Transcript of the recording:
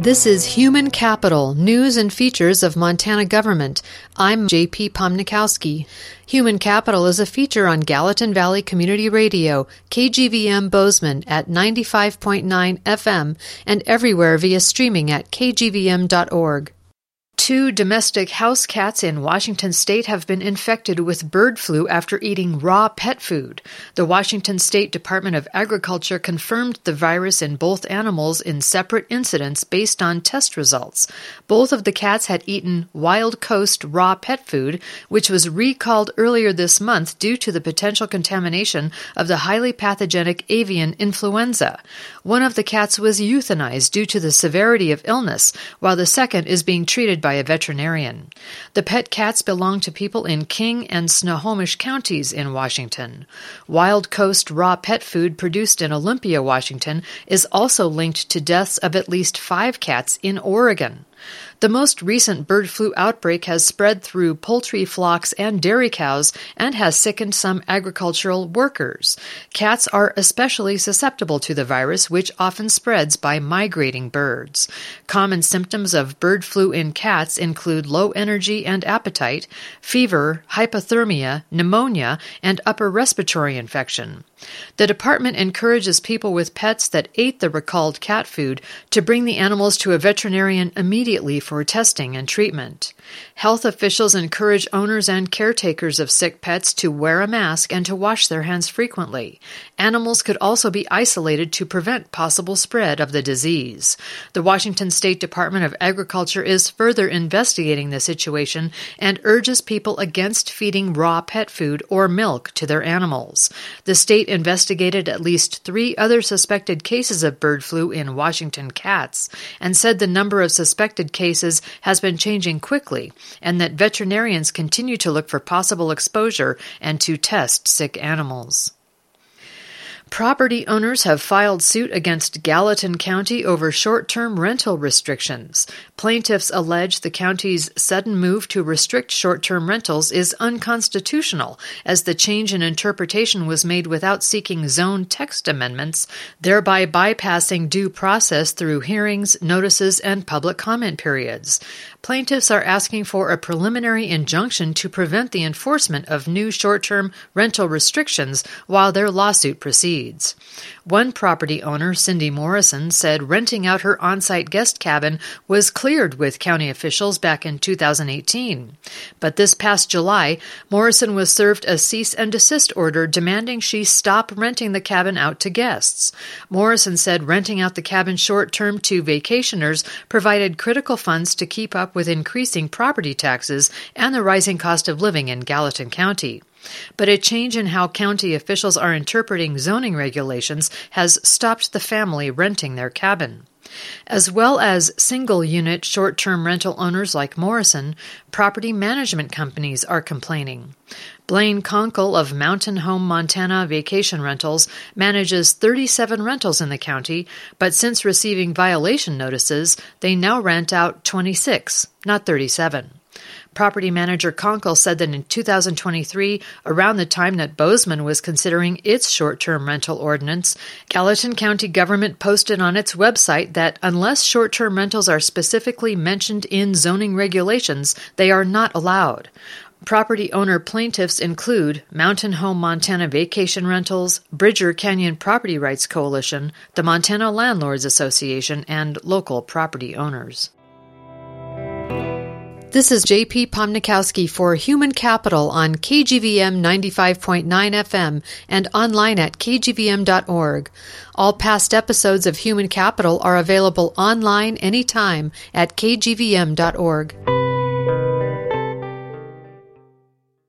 This is Human Capital, News and Features of Montana Government. I'm J.P. Pomnikowski. Human Capital is a feature on Gallatin Valley Community Radio, KGVM Bozeman at 95.9 FM and everywhere via streaming at kgvm.org. 2 domestic house cats in Washington state have been infected with bird flu after eating raw pet food. The Washington State Department of Agriculture confirmed the virus in both animals in separate incidents based on test results. Both of the cats had eaten Wild Coast raw pet food, which was recalled earlier this month due to the potential contamination of the highly pathogenic avian influenza. One of the cats was euthanized due to the severity of illness, while the second is being treated by a veterinarian. The pet cats belong to people in King and Snohomish counties in Washington. Wild Coast raw pet food produced in Olympia, Washington, is also linked to deaths of at least 5 cats in Oregon. The most recent bird flu outbreak has spread through poultry flocks and dairy cows and has sickened some agricultural workers. Cats are especially susceptible to the virus, which often spreads by migrating birds. Common symptoms of bird flu in cats include low energy and appetite, fever, hypothermia, pneumonia, and upper respiratory infection. The department encourages people with pets that ate the recalled cat food to bring the animals to a veterinarian immediately for testing and treatment. Health officials encourage owners and caretakers of sick pets to wear a mask and to wash their hands frequently. Animals could also be isolated to prevent possible spread of the disease. The Washington State Department of Agriculture is further investigating the situation and urges people against feeding raw pet food or milk to their animals. The state investigated at least 3 other suspected cases of bird flu in Washington cats and said the number of suspected cases has been changing quickly and that veterinarians continue to look for possible exposure and to test sick animals. Property owners have filed suit against Gallatin County over short-term rental restrictions. Plaintiffs allege the county's sudden move to restrict short-term rentals is unconstitutional, as the change in interpretation was made without seeking zone text amendments, thereby bypassing due process through hearings, notices, and public comment periods. Plaintiffs are asking for a preliminary injunction to prevent the enforcement of new short-term rental restrictions while their lawsuit proceeds. One property owner, Cindy Morrison, said renting out her on-site guest cabin was cleared with county officials back in 2018. But this past July, Morrison was served a cease and desist order demanding she stop renting the cabin out to guests. Morrison said renting out the cabin short-term to vacationers provided critical funds to keep up with increasing property taxes and the rising cost of living in Gallatin County. But a change in how county officials are interpreting zoning regulations has stopped the family renting their cabin. As well as single-unit short-term rental owners like Morrison, property management companies are complaining. Blaine Conkle of Mountain Home Montana Vacation Rentals manages 37 rentals in the county, but since receiving violation notices, they now rent out 26, not 37. Property manager Conkle said that in 2023, around the time that Bozeman was considering its short-term rental ordinance, Gallatin County government posted on its website that unless short-term rentals are specifically mentioned in zoning regulations, they are not allowed. Property owner plaintiffs include Mountain Home Montana Vacation Rentals, Bridger Canyon Property Rights Coalition, the Montana Landlords Association, and local property owners. This is J.P. Pomnikowski for Human Capital on KGVM 95.9 FM and online at kgvm.org. All past episodes of Human Capital are available online anytime at kgvm.org.